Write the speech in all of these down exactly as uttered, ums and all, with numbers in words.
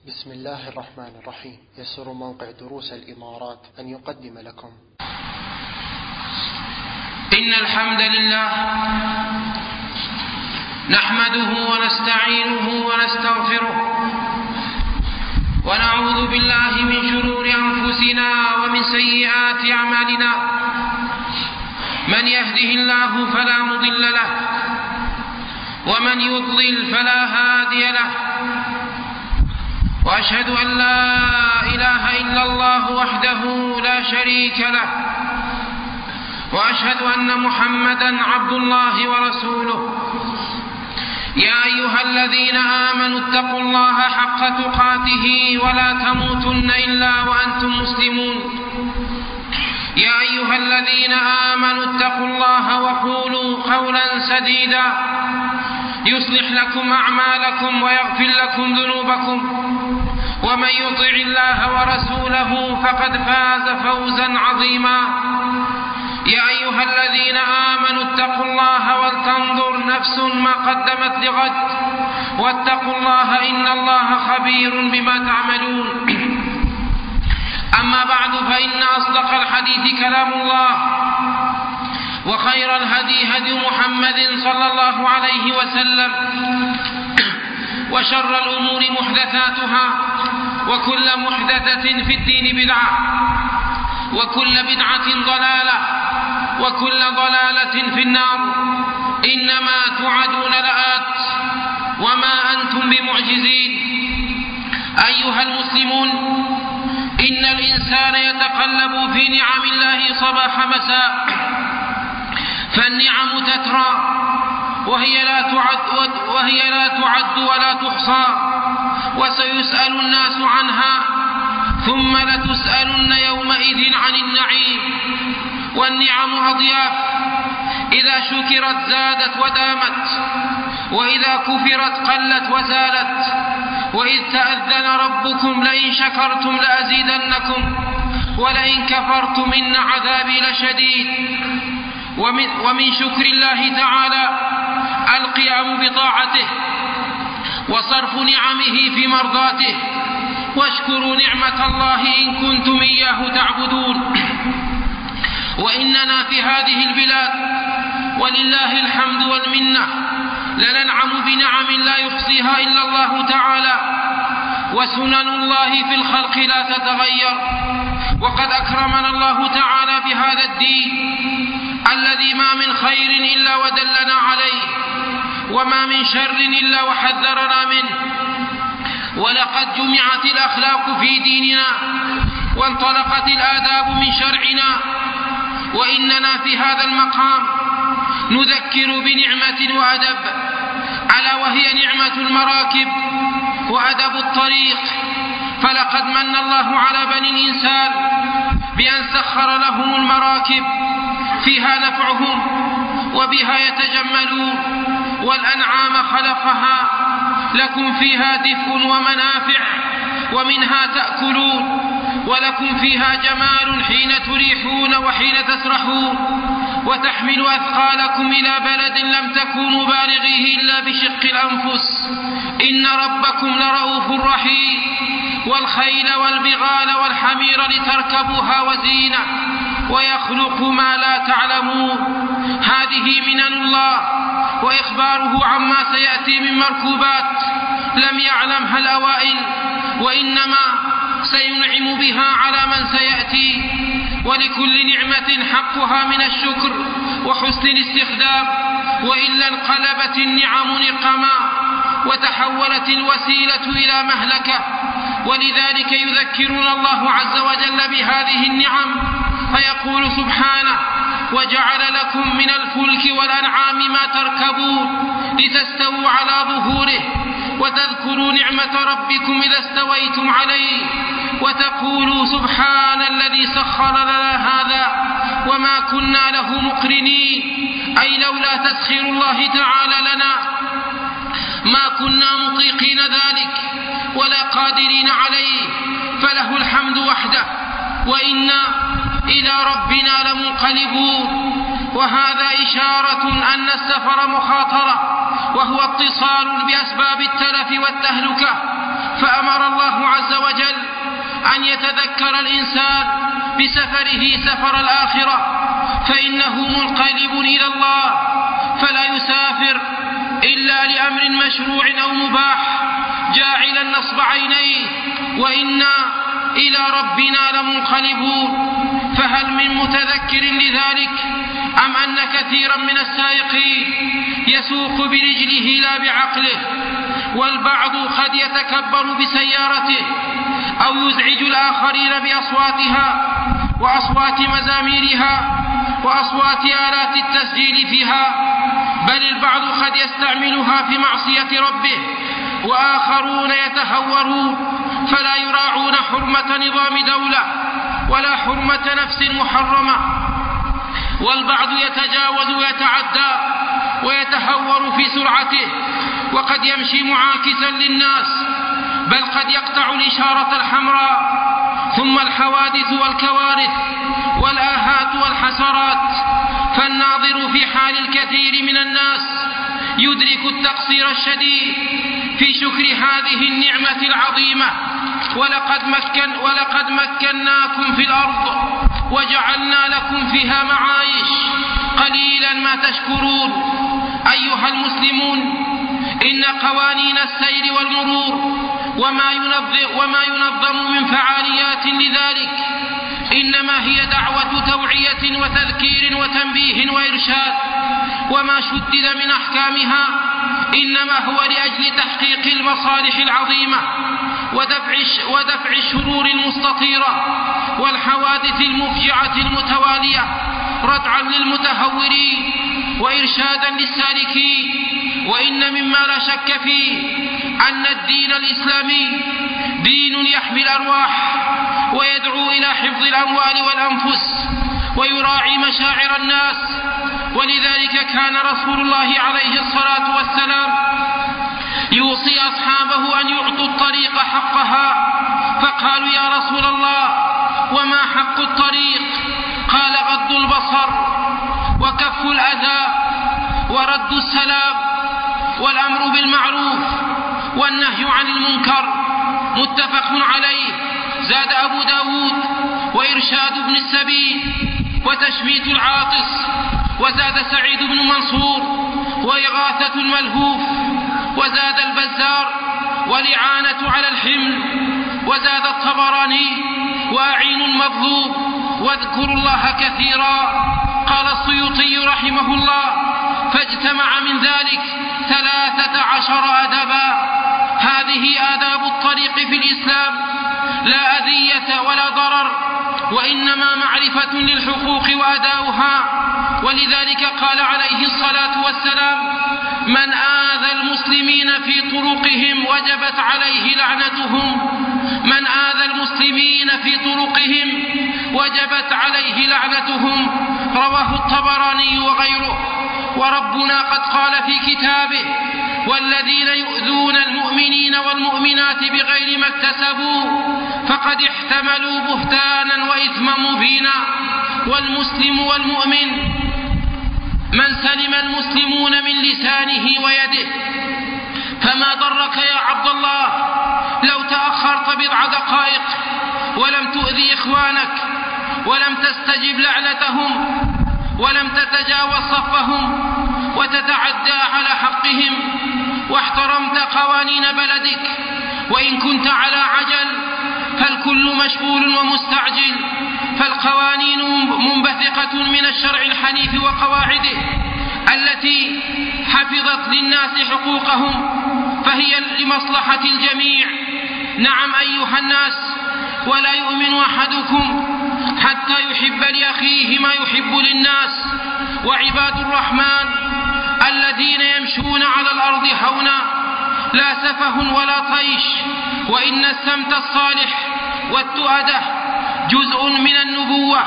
بسم الله الرحمن الرحيم. يسر موقع دروس الإمارات أن يقدم لكم إن الحمد لله نحمده ونستعينه ونستغفره ونعوذ بالله من شرور أنفسنا ومن سيئات أعمالنا. من يهده الله فلا مضل له ومن يضلل فلا هادي له، وأشهد أن لا إله إلا الله وحده لا شريك له، وأشهد أن محمدًا عبد الله ورسوله. يا أيها الذين آمنوا اتقوا الله حق تقاته ولا تموتن إلا وأنتم مسلمون. يا أيها الذين آمنوا اتقوا الله وقولوا قولا سديدا يصلح لكم أعمالكم ويغفر لكم ذنوبكم، ومن يطع الله ورسوله فقد فاز فوزا عظيما. يا أيها الذين آمنوا اتقوا الله ولتنظر نفس ما قدمت لغد، واتقوا الله إن الله خبير بما تعملون. أما بعد، فإن أصدق الحديث كلام الله، وخير الهدي هدي محمد صلى الله عليه وسلم، وشر الأمور محدثاتها، وكل محدثة في الدين بدعة، وكل بدعة ضلالة، وكل ضلالة في النار. إنما توعدون لآت وما أنتم بمعجزين. أيها المسلمون، إن الإنسان يتقلب في نعم الله صباح مساء، فالنعم تترى وهي لا تعد وهي لا تعد ولا تحصى، وسيسأل الناس عنها، ثم لتسألن يومئذ عن النعيم. والنعم أضياف، إذا شكرت زادت ودامت، وإذا كفرت قلت وزالت. وإذ تأذن ربكم لئن شكرتم لأزيدنكم ولئن كفرتم إن عذابي لشديد. ومن, ومن شكر الله تعالى القيام بطاعته وصرف نعمه في مرضاته. واشكروا نعمة الله إن كنتم إياه تعبدون. وإننا في هذه البلاد ولله الحمد والمنة لننعم بنعم لا يحصيها إلا الله تعالى، وسنن الله في الخلق لا تتغير. وقد أكرمنا الله تعالى بهذا الدين الذي ما من خير إلا ودلنا عليه، وما من شر إلا وحذرنا منه. ولقد جمعت الأخلاق في ديننا وانطلقت الآداب من شرعنا. وإننا في هذا المقام نذكر بنعمة وأدب، ألا وهي نعمة المراكب وأدب الطريق. فلقد من الله على بني الإنسان بأن سخر لهم المراكب فيها نفعهم وبها يتجملون، والأنعام خلقها لكم فيها دفء ومنافع ومنها تأكلون، ولكم فيها جمال حين تريحون وحين تسرحون، وتحمل أثقالكم إلى بلد لم تكونوا بالغيه إلا بشق الأنفس، إن ربكم لرؤوف رحيم. والخيل والبغال والحمير لتركبوها وزينة، ويخلق ما لا تعلمون. هذه منن الله، وإخباره عما سيأتي من مركوبات لم يعلمها الأوائل، وإنما سينعم بها على من سيأتي. ولكل نعمة حقها من الشكر وحسن الاستخدام، وإلا انقلبت النعم نقما وتحولت الوسيلة إلى مهلكة. ولذلك يذكرنا الله عز وجل بهذه النعم، فيقول سبحانه: وجعل لكم من الفلك والأنعام ما تركبون لتستووا على ظهوره وتذكروا نعمة ربكم إذا استويتم عليه وتقولوا سبحان الذي سخر لنا هذا وما كنا له مقرنين. أي لولا تسخير الله تعالى لنا ما كنا مطيقين ذلك ولا قادرين عليه، فله الحمد وحده، وإنا إلى ربنا لمنقلبون. وهذا إشارة أن السفر مخاطرة، وهو اتصال بأسباب التلف والتهلكة، فأمر الله أن يتذكر الإنسان بسفره سفر الآخرة، فإنه منقلب إلى الله، فلا يسافر إلا لأمر مشروع أو مباح جاعلا نصب عينيه، وإنا إلى ربنا لمنقلبون. فهل من متذكر لذلك، أم أن كثيرا من السائقين يسوق برجله لا بعقله؟ والبعض قد يتكبر بسيارته أو يزعج الآخرين بأصواتها وأصوات مزاميرها وأصوات آلات التسجيل فيها، بل البعض قد يستعملها في معصية ربه، وآخرون يتهورون فلا يراعون حرمة نظام دولة ولا حرمة نفس محرمة، والبعض يتجاوز ويتعدى ويتهور في سرعته، وقد يمشي معاكسا للناس، بل قد يقطع الإشارة الحمراء. ثم الحوادث والكوارث والآهات والحسرات، فالناظر في حال الكثير من الناس يدرك التقصير الشديد في شكر هذه النعمة العظيمة. ولقد, مكن ولقد مكناكم في الأرض وجعلنا لكم فيها معايش، قليلا ما تشكرون. أيها المسلمون، إن قوانين السير والمرور وما ينظم, وما ينظم من فعاليات لذلك إنما هي دعوة توعية وتذكير وتنبيه وإرشاد، وما شدد من أحكامها إنما هو لأجل تحقيق المصالح العظيمة ودفع, ودفع الشرور المستطيرة والحوادث المفجعة المتوالية، ردعا للمتهورين وإرشادا للسالكين. وإن مما لا شك فيه أن الدين الإسلامي دين يحمي الأرواح ويدعو إلى حفظ الأموال والأنفس ويراعي مشاعر الناس، ولذلك كان رسول الله عليه الصلاة والسلام يوصي أصحابه أن يعطوا الطريق حقها، فقالوا يا رسول الله وما حق الطريق؟ قال غض البصر وكف الأذى ورد السلام والأمر بالمعروف والنهي عن المنكر، متفق عليه. زاد أبو داود وإرشاد ابن السبيل وتشميت العاطس، وزاد سعيد بن منصور وإغاثة الملهوف، وزاد البزار والإعانة على الحمل، وزاد الطبراني وأعين المظلوم واذكروا الله كثيرا. قال السيوطي رحمه الله: فاجتمع من ذلك ثلاثة عشر أدبا. هذه آداب الطريق في الإسلام، لا أذية ولا ضرر، وإنما معرفة للحقوق وأداؤها. ولذلك قال عليه الصلاة والسلام: من آذى المسلمين في طرقهم وجبت عليه لعنتهم من آذى المسلمين في طرقهم وجبت عليه لعنتهم. رواه الطبراني وغيره. وربنا قد قال في كتابه: والذين يؤذون المؤمنين والمؤمنات بغير ما اكتسبوا فقد احتملوا بهتانا وإثما مبينا. والمسلم والمؤمن من سلم المسلمون من لسانه ويده. فما ضرك يا عبد الله لو تأخرت بضع دقائق ولم تؤذي إخوانك ولم تستجب لعنتهم ولم تتجاوز صفهم وتتعدى على حقهم واحترمت قوانين بلدك. وإن كنت على عجل فالكل مشغول ومستعجل، فالقوانين منبثقة من الشرع الحنيف وقواعده التي حفظت للناس حقوقهم، فهي لمصلحة الجميع. نعم أيها الناس، ولا يؤمن أحدكم حتى يحب لأخيه ما يحب للناس. وعباد الرحمن الذين يمشون على الأرض هونا لا سفه ولا طيش، وإن السمت الصالح والتؤدة جزء من النبوة.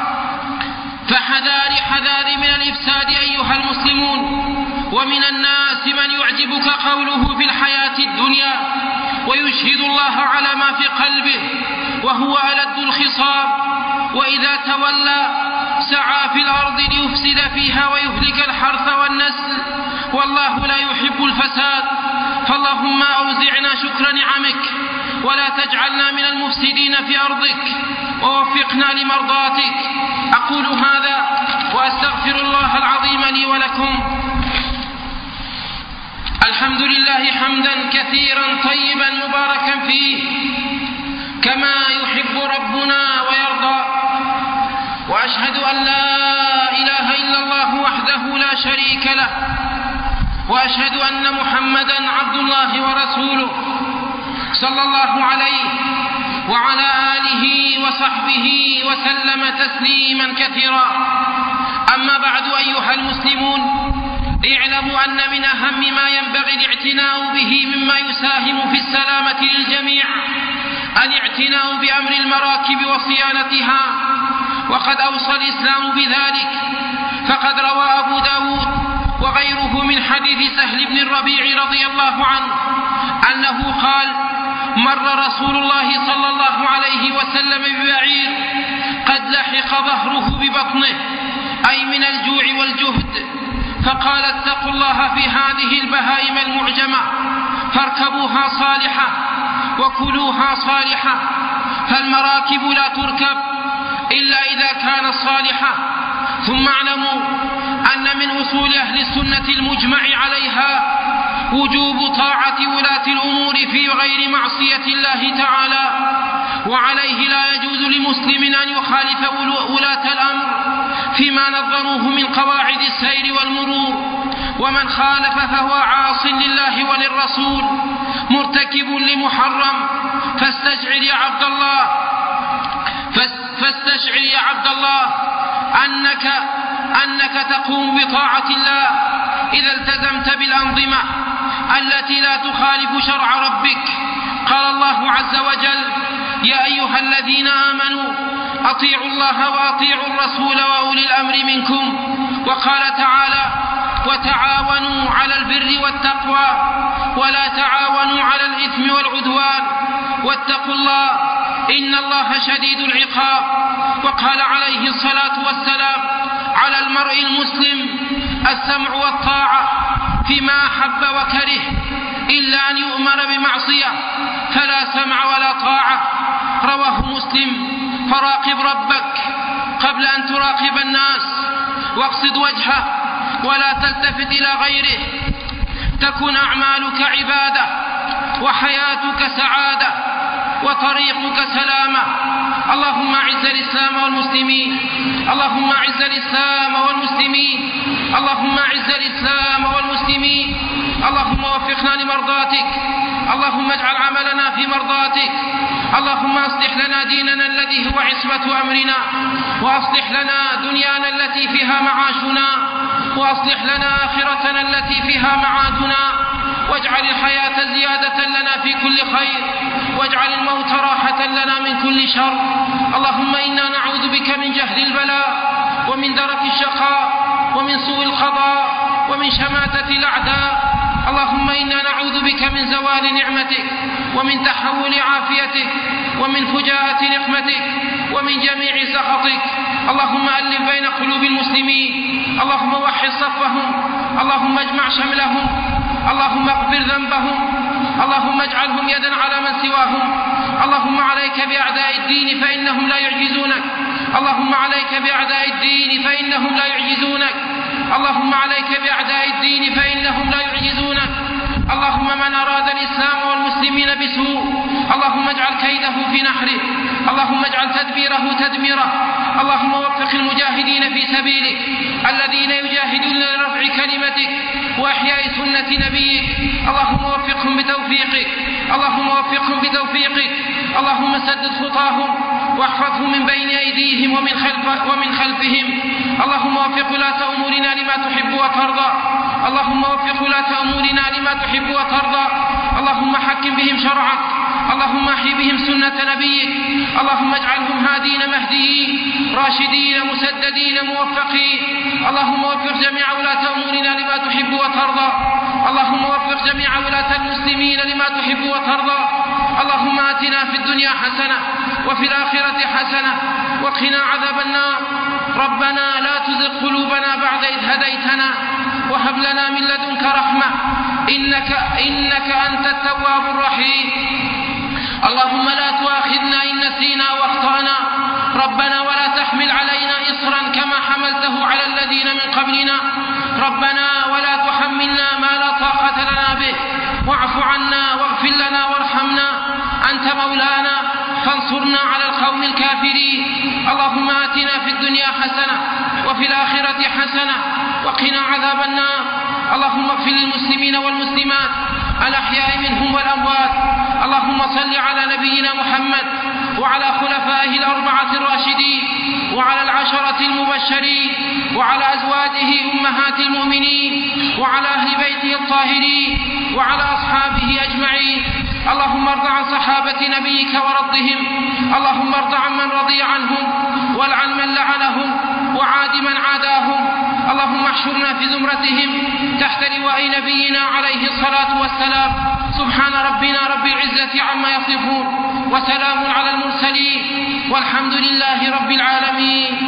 فحذار حذار من الإفساد أيها المسلمون. ومن الناس من يعجبك قوله في الحياة الدنيا ويشهد الله على ما في قلبه وهو ألد الخصام، وإذا تولى سعى في الأرض ليفسد فيها ويهلك الحرث والنسل، والله لا يحب الفساد. فاللهم أوزعنا شكر نعمك ولا تجعلنا من المفسدين في أرضك، ووفقنا لمرضاتك. أقول هذا وأستغفر الله العظيم لي ولكم. الحمد لله حمدا كثيرا طيبا مباركا فيه كما يحب ربنا ويرضى، وأشهد أن لا إله إلا الله وحده لا شريك له، وأشهد أن محمدا عبد الله ورسوله صلى الله عليه وعلى آله وصحبه وسلم تسليما كثيرا. أما بعد أيها المسلمون، اعلموا أن من أهم ما ينبغي الاعتناء به مما يساهم في السلامة للجميع الاعتناء بأمر المراكب وصيانتها، وقد أوصى الإسلام بذلك. فقد روى أبو داود وغيره من حديث سهل بن الربيع رضي الله عنه أنه قال: مر رسول الله صلى الله عليه وسلم ببعير قد لحق ظهره ببطنه، أي من الجوع والجهد، فقال: اتقوا الله في هذه البهائم المعجمة، فاركبوها صالحة وكلوها صالحة، فالمراكب لا تركب إلا إذا كانت صالحة. ثم اعلموا أن من أصول أهل السنة المجمع عليها وجوب طاعة ولاة الأمور في غير معصية الله تعالى، وعليه لا يجوز لمسلم أن يخالف ولاة الأمر فيما نظروه من قواعد السير والمرور، ومن خالف فهو عاص لله وللرسول مرتكب لمحرم. فاستشعر يا عبد الله فاستشعر يا عبد الله أنك أنك تقوم بطاعة الله إذا التزمت بالأنظمة التي لا تخالف شرع ربك. قال الله عز وجل: يا أيها الذين آمنوا أطيعوا الله وأطيعوا الرسول وأولي الأمر منكم. وقال تعالى: وتعاونوا على البر والتقوى ولا تعاونوا على الإثم والعدوان واتقوا الله إن الله شديد العقاب. وقال عليه الصلاة والسلام: على المرء المسلم السمع والطاعة فيما أحب وكره، إلا أن يؤمر بمعصية فلا سمع ولا طاعة. رواه مسلم. فراقب ربك قبل أن تراقب الناس، واقصد وجهه ولا تلتفت إلى غيره، تكن أعمالك عبادة وحياتك سعادة وطريقك سلامة. اللهم أعز الإسلام والمسلمين، اللهم أعز الإسلام والمسلمين، اللهم أعز الإسلام والمسلمين. اللهم وفقنا لمرضاتك، اللهم اجعل عملنا في مرضاتك. اللهم أصلح لنا ديننا الذي هو عصمة أمرنا، وأصلح لنا دنيانا التي فيها معاشنا، وأصلح لنا آخرتنا التي فيها معادنا، واجعل الحياة زيادة لنا في كل خير، واجعل الموت راحة لنا من كل شر. اللهم إنا نعوذ بك من جهل البلاء ومن درك الشقاء ومن سوء القضاء ومن شماتة الأعداء. اللهم إنا نعوذ بك من زوال نعمتك ومن تحول عافيتك ومن فجاءة نقمتك ومن جميع سخطك. اللهم ألف بين قلوب المسلمين، اللهم وحد صفهم، اللهم اجمع شملهم، اللهم اغفر ذنبهم، اللهم اجعلهم يدا على من سواهم. اللهم عليك بأعداء الدين فإنهم لا يعجزونك، اللهم عليك بأعداء الدين فإنهم لا يعجزونك، اللهم عليك بأعداء الدين فإنهم لا يعجزونك. اللهم من أراد الإسلام والمسلمين بسوء اللهم اجعل كيده في نحره، اللهم اجعل تدبيره تدميره. اللهم وفق المجاهدين في سبيلك الذين يجاهدون لرفع كلمتك وإحياء سنة نبيك، اللهم وفقهم بتوفيقك، اللهم وفقهم بتوفيقك. اللهم سدد خطاهم واحفظهم من بين أيديهم ومن, خلف ومن خلفهم. اللهم وفق ولاة أمورنا لما تحب وترضى، اللهم وفق ولاة أمورنا لما تحب وترضى. اللهم حكم بهم شرعك، اللهم احي بهم سنة نبيك، اللهم اجعلهم هادين مهديين راشدين مسددين موفقين. اللهم وفق جميع ولاة أمورنا لما تحب وترضى، اللهم وفق جميع ولاة المسلمين لما تحب وترضى. اللهم آتنا في الدنيا الدنيا حسنة وفي الآخرة حسنة وقنا عذاب النار. ربنا لا تزغ قلوبنا بعد إذ هديتنا وهب لنا من لدنك رحمة إنك, إنك أنت التواب الرحيم. اللهم لا تؤاخذنا إن نسينا واخطأنا. ربنا ولا تحمل علينا إصرا كما حملته على الذين من قبلنا. ربنا ولا تحملنا ما لا طاقة لنا به واعف عنا واغفر لنا وارحمنا أنت مولانا فانصرنا على القوم الكافرين. اللهم آتنا في الدنيا حسنة وفي الآخرة حسنة وقنا عذاب النار. اللهم اغفر للمسلمين والمسلمات الأحياء منهم والأموات. اللهم صل على نبينا محمد وعلى خلفائه الأربعة الراشدين وعلى العشرة المبشرين وعلى أزواجه أمهات المؤمنين وعلى أهل بيته الطاهرين وعلى أصحابه أجمعين. اللهم ارض عن صحابة نبيك ورضهم. اللهم ارض عن من رضي عنهم والعن من لعنهم وعاد من عاداهم. اللهم احشرنا في زمرتهم تحت لواء نبينا عليه الصلاة والسلام. سبحان ربنا رب العزة عما يصفون وسلام على المرسلين والحمد لله رب العالمين.